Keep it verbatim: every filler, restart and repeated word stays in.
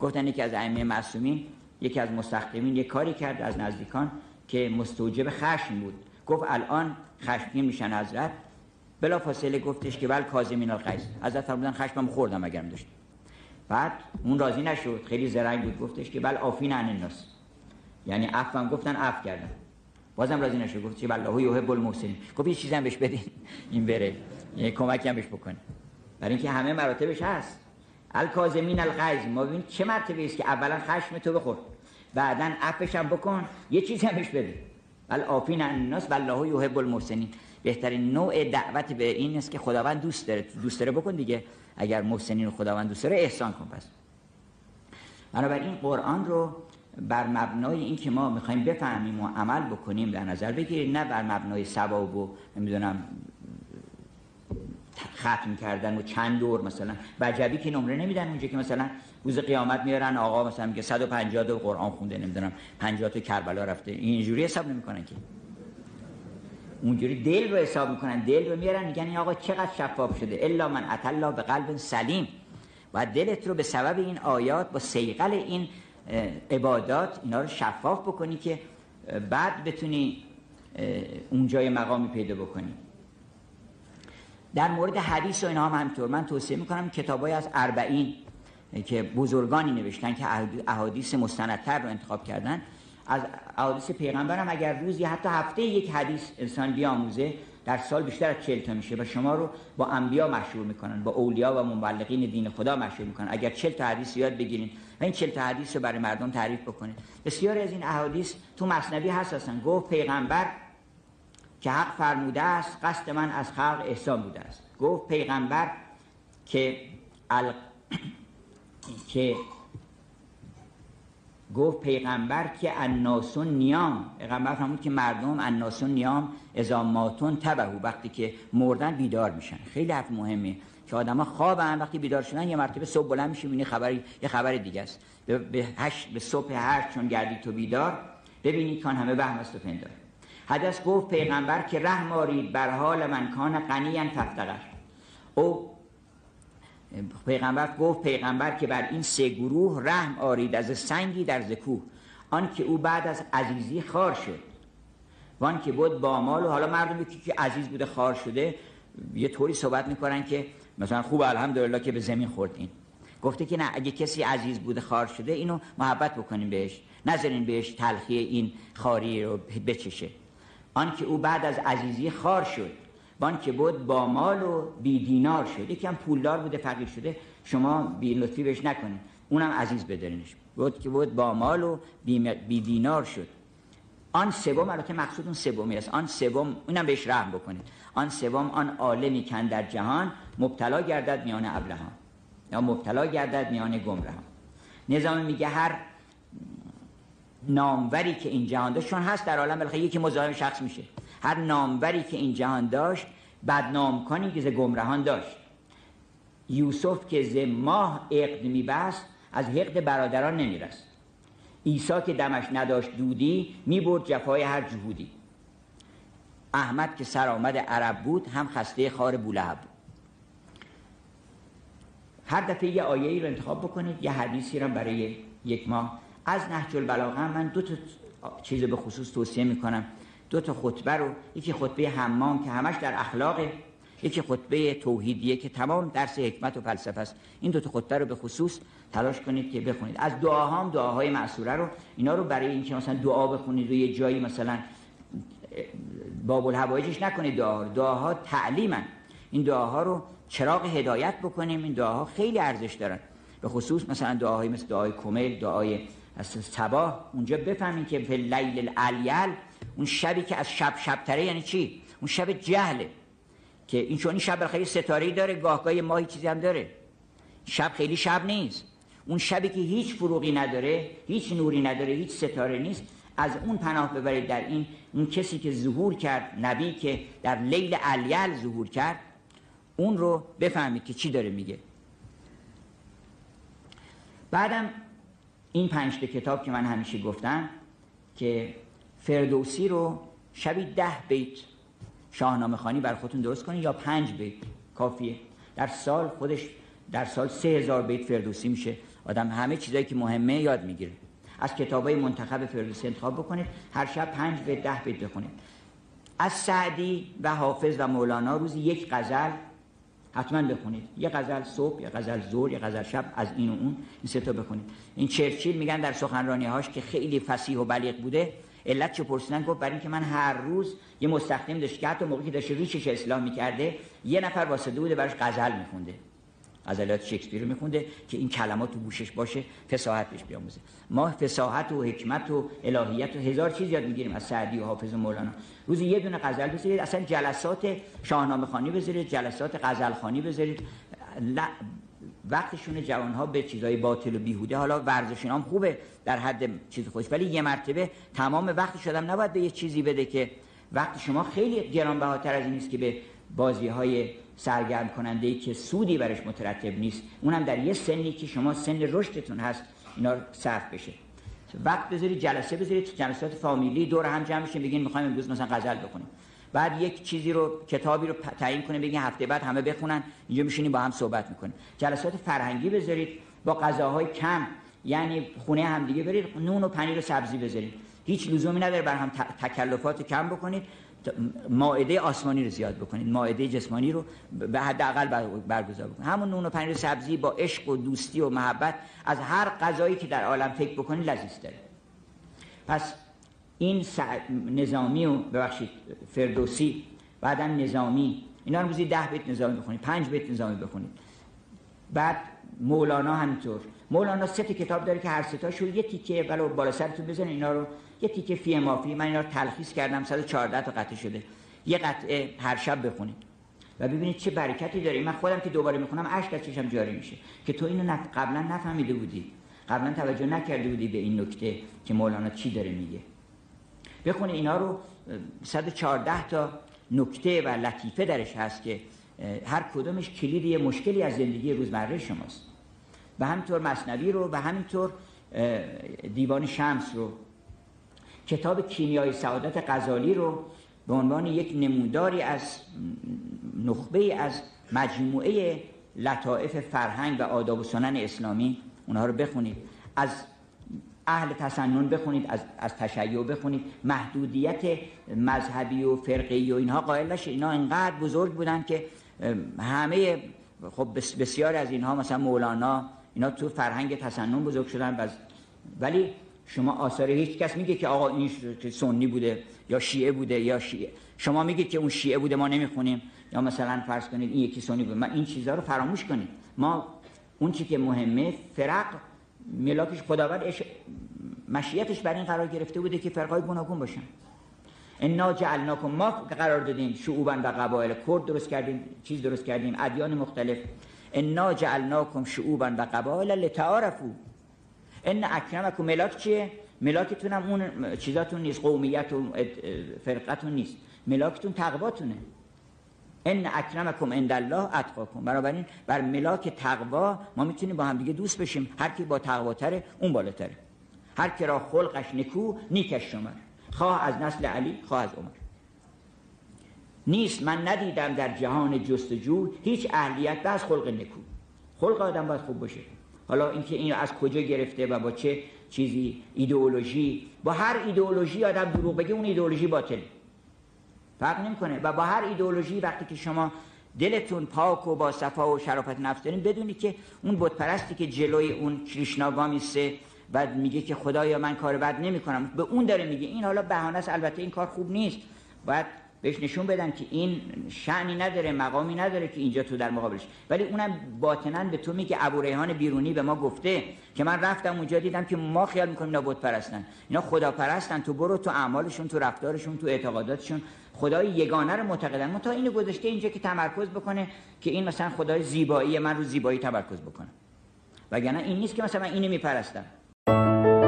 گفتن یکی از ائمه معصومین، یکی از مستخدمین یک کاری کرد از نزدیکان که مستوجب خشم بود. گفت الان خشمگین میشن حضرت. بلافاصله گفتش که ول کاظمین الغیظ، حضرت فرمودن خشمم خوردم اگرم داشت. بعد اون راضی نشد، خیلی زرنگ بود، گفتش که ول عافین عن الناس، یعنی عفوم گفتن عفو کردم. بازم راضی نشد، گفت که والله یحب المحسنین. گفت یه چیزی هم بهش بدین این بره، یعنی کمکی هم بهش بکنه، برای اینکه همه مراتبش هست. الکاظمین الغیظ، ما ببین چه مرتبه است که اولا خشم تو بخور، بعدن عفوش هم بکن، یه چیزی هم بهش بده. ول عافین عن الناس والله یحب المحسنین. بهترین نوع دعوت به این است که خداوند دوست داره، دوست داره بکن دیگه. اگر محسنین رو خداوند دوست داره احسان کن. پس بنابراین قرآن رو بر مبنای این که ما میخوایم بفهمیم و عمل بکنیم در نظر بگیرید، نه بر مبنای ثواب و نمیدونم ختم کردن و چند دور. مثلا وجبی که نمره نمیدن اونجا که مثلا روز قیامت میارن آقا مثلا میگه صد و پنجاه تا قرآن خونده، نمیدونم پنجاه تا کربلا رفته، اینجوری حساب نمیکنن که، اونجوری دل رو حساب میکنن. دل رو میارن میگن این آقا چقدر شفاف شده. الا من اتى الله بقلب سلیم. و دلت رو به سبب این آیات با صیقل این عبادات اینا رو شفاف بکنی که بعد بتونی اونجای مقامی پیدا بکنی. در مورد حدیث و اینا هم همینطور. من توصیه میکنم کتابای از اربعین که بزرگانی نوشتن که احادیث مستندتر رو انتخاب کردن، از احادیث پیغمبر هم اگر روزی حتی هفته یک حدیث انسان بیاموزه، در سال بیشتر از چهل تا میشه و شما رو با انبیا مشهور میکنن، با اولیا و مبلغین دین خدا مشهور میکنن. اگر چهل تا حدیث یاد بگیرین و این چهل تا حدیث رو برای مردم تعریف بکنید. بسیاری از این احادیث تو مثنوی هست هستن. گفت پیغمبر که حق فرموده است قصد من از خلق احسان بوده است. گفت پیغمبر که ال... که گفت پیغمبر که الناس نیام، پیغمبر فرمود که مردم الناس نیام اذا ماتون تبهو، وقتی که مردن بیدار میشن. خیلی حرف مهمه که آدما خوابن، وقتی بیدار شدن یه مرتبه صبح بلند میشه میبینی خبری، یه خبر دیگه است. به هشت به صبح هشت چون گردی تو بیدار ببینی کان همه وهم است و پندار. حدیث گفت پیغمبر که رحم آرید بر حال من کان غنیاً فافتقر. او پیغمبر گفت پیغمبر که بر این سه گروه رحم آرید از سنگی در زکوه، آن که او بعد از عزیزی خار شد وان که بود با مال. و حالا مردمی که عزیز بوده خار شده یه طوری صحبت میکنن که مثلا خوب الحمدلله که به زمین خوردین. گفته که نه، اگه کسی عزیز بوده خار شده اینو محبت بکنیم بهش، نذارین بهش تلخی این خاری رو بچشه. آن که او بعد از عزیزی خار شد وان که بود با مال و بی دینار شد. یکی هم پولدار بوده فقیر شده، شما بی لطفی بهش نکنید، اونم عزیز بدارینش. بود که بود با مال و بی, م... بی دینار شد. آن سوم، البته مقصود اون سومی است، آن سوم اونم بهش رحم بکنید. آن سوم آن عالمی که در جهان مبتلا گردد میان ابلهان، یا مبتلا گردد میان گمراهان. نظام میگه هر ناموری که این جهان داشت، چون هست در عالم بالاخره یکی مزاحم شخص میشه، هر ناموری که این جهان داشت بدنام کنی که ز گمراهان داشت. یوسف که ز ماه عقد میبست از حقد برادران نمیرست. عیسی که دمش نداشت دودی میبرد جفای هر جهودی. احمد که سرآمد عرب بود هم خسته خار بولهب بود. هر دفعه یه آیه‌ای رو انتخاب بکنید، یه حدیثی رو برای یک ماه. از نهج البلاغه من دو تا چیز به خصوص توصیه میکنم، دو تا خطبه رو، یکی خطبه حمام که همش در اخلاقه، یکی خطبه توحیدیه که تمام درس حکمت و فلسفه است. این دو تا خطبه رو به خصوص تلاش کنید که بخونید. از دعاها هم دعاهای معصوره رو، اینا رو برای اینکه مثلا دعا بخونید و یه جایی مثلا باب الحوایجش نکنید، دعا دعاها تعلیمن. این دعاها رو چراغ هدایت بکنیم. این دعاها خیلی ارزش دارن، به خصوص مثلا دعاهای مثل دعای کمیل، دعای از صباح. اونجا بفهمین که فی اللیل الالیل، اون شبی که از شب شبتره یعنی چی؟ اون شب جهله که این چون این شب خیلی ستاره‌ای داره، گاهگاه ماهی چیزی هم داره. شب خیلی شب نیست. اون شبی که هیچ فروغی نداره، هیچ نوری نداره، هیچ ستاره نیست، از اون پناه ببرید. در این اون کسی که ظهور کرد، نبی که در لیل الیل ظهور کرد، اون رو بفهمید که چی داره میگه. بعدم این پنج تا کتاب که من همیشه گفتم که فردوسی رو شبی ده بیت شاهنامه خوانی بر خودتون درست کنید، یا پنج بیت کافیه. در سال خودش در سال سه هزار بیت فردوسی میشه. آدم همه چیزایی که مهمه یاد میگیره. از کتابای منتخب فردوسی انتخاب بکنید، هر شب پنج بیت ده بیت بخونید. از سعدی و حافظ و مولانا روزی یک غزل حتما بخونید. یه غزل صبح، یه غزل ظهر، یه غزل شب، از این و اون این سه تا بخونید. این چرچیل میگن در سخنرانی‌هاش که خیلی فصیح و بلیغ بوده، علت چه پرسیدن گفت برای اینکه من هر روز یه مستخدم داشت که حتی موقعی که داشته ریشش اصلاح می‌کرده یه نفر واسطه بوده براش غزل می‌خونده. غزلات شکسپیر رو می‌خونده که این کلمات تو گوشش باشه، فصاحت بهش بیاموزه. ما فصاحت و حکمت و الهیات و هزار چیز یاد می‌گیریم از سعدی و حافظ و مولانا. روزی یه دونه غزل بذارید، اصلا جلسات شاهنامه خوانی بذارید، جلسات غزل خوانی بذارید. وقتشون جوان‌ها به چیزای باطل و بیهوده، حالا ورزش اینا هم خوبه در حد چیز خودش، ولی یه مرتبه تمام وقتش آدم نباید به یه چیزی بده که وقت شما خیلی گرانبهاتر از این است که به بازی‌های سرگرم کننده‌ای که سودی برش مترتب نیست، اونم در یه سنی که شما سن رشدتون هست اینا صرف بشه. وقت بذارید، جلسه بذارید، جلسات فامیلی دور هم جمع بشین بگین می‌خوایم امروز مثلا غزل بخونیم. بعد یک چیزی رو کتابی رو تعیین کنه بگین هفته بعد همه بخونن، اینجا میشینیم با هم صحبت میکنیم. جلسات فرهنگی بذارید با غذاهای کم، یعنی خونه هم دیگه برید نون و پنیر و سبزی بذارید. هیچ لزومی نداره بر هم تکلفات کم بکنید، مائده آسمانی رو زیاد بکنید، مائده جسمانی رو به حداقل برگزار بکنید. همون نون و پنیر و سبزی با عشق و دوستی و محبت از هر غذایی که در عالم فکر بکنید لذیذ داره. پس این نظامی و ببخشید فردوسی، بعدا نظامی، اینا رو روزی ده بیت نظامی بخونید، پنج بیت نظامی بخونید. بعد مولانا همینطور. مولانا سه تا کتاب داره که هر سه تاشو یه تیکه بالا بالا سرتون بزنید، اینا رو یه تیکه فی مافی، من اینا رو تلخیص کردم، صد و چهارده تا قطعه شده. یه قطعه هر شب بخونید و ببینید چه برکتی داره. من خودم که دوباره میخونم اشک از چشم جاری میشه که تو اینو نف... قبلا نفهمیده بودی، قبلا توجه نکرده بودی به این نکته که مولانا چی داره میگه. بخونید اینا رو، صد و چهارده تا نکته و لطیفه درش هست که هر کدومش کلید یه مشکلی از زندگی روزمره شماست. و همینطور مثنوی رو و همینطور دیوان شمس رو. کتاب کیمیای سعادت غزالی رو به عنوان یک نموداری از نخبه از مجموعه لطائف فرهنگ و آداب و سنن اسلامی اونها رو بخونید. از اهل تسنن بخونید، از از تشیع بخونید. محدودیت مذهبی و فرقه‌ای و اینها قائل نشید، اینا انقدر بزرگ بودن که همه، خب بسیار از اینها مثلا مولانا اینا تو فرهنگ تسنن بزرگ شدن. بز... ولی شما آثار هیچ کس میگه که آقا این سنی بوده یا شیعه بوده یا شیعه، شما میگید که اون شیعه بوده ما نمیخونیم، یا مثلا فرض کنید این یکی سنی بوده. ما این چیزها رو فراموش کنید. ما اون چی که مهمه فرق ملاکش خداوند اش... مشیتش بر این قرار گرفته بوده که فرقای گوناگون باشن. انا جعلناکم، ما قرار دادیم شعوبا و قبایل، کرد درست کردیم، چیز درست کردیم، ادیان مختلف. انا جعلناکم شعوبا و قبایل لتعارفوا. ان اکرمکم، ملاک چیه؟ ملاکتون هم اون چیزاتون نیست، قومیت و فرقتون نیست، ملاکتون تقواتونه. ان اکرمکم عند الله اتقاکم. بنابراین بر ملاک تقوا ما میتونیم با هم دیگه دوست بشیم. هر کی با تقواتره اون بالاتره. هر کی را خلقش نکو نیکش شمر، خواه از نسل علی خواه از عمر. نیست من ندیدم در جهان جستجو هیچ اهلیت به از خلق نکو. خلق آدم باید خوب باشه. حالا اینکه این از کجا گرفته و با چه چیزی، ایدئولوژی، با هر ایدئولوژی آدم دروغ بگه اون ایدئولوژی باطل، فرق نمیکنه. و با هر ایدئولوژی وقتی که شما دلتون پاک و با صفا و شرافت نفس دارین، بدونید که اون بت پرستی که جلوی اون کریشنا وامیسته و میگه که خدایا من کار بد نمیکنم، به اون داره میگه. این حالا بهانه است، البته این کار خوب نیست، باید بهش نشون بدن که این شأنی نداره، مقامی نداره که اینجا تو در مقابلش. ولی اونم باطناً به تو میگه. ابو ریحان بیرونی به ما گفته که من رفتم اونجا دیدم که ما خیال میکنیم اینا بت پرستن، اینا خدا پرستن. تو برو تو اعمالشون، تو رفتارشون، تو اعتقاداتشون خدای یگانه رو معتقدن. من تا اینو گذاشته اینجا که تمرکز بکنه که این مثلا خدای زیبایی، من رو زیبایی تمرکز بکنم، وگرنه این نیست که مثلا من اینو میپرستم.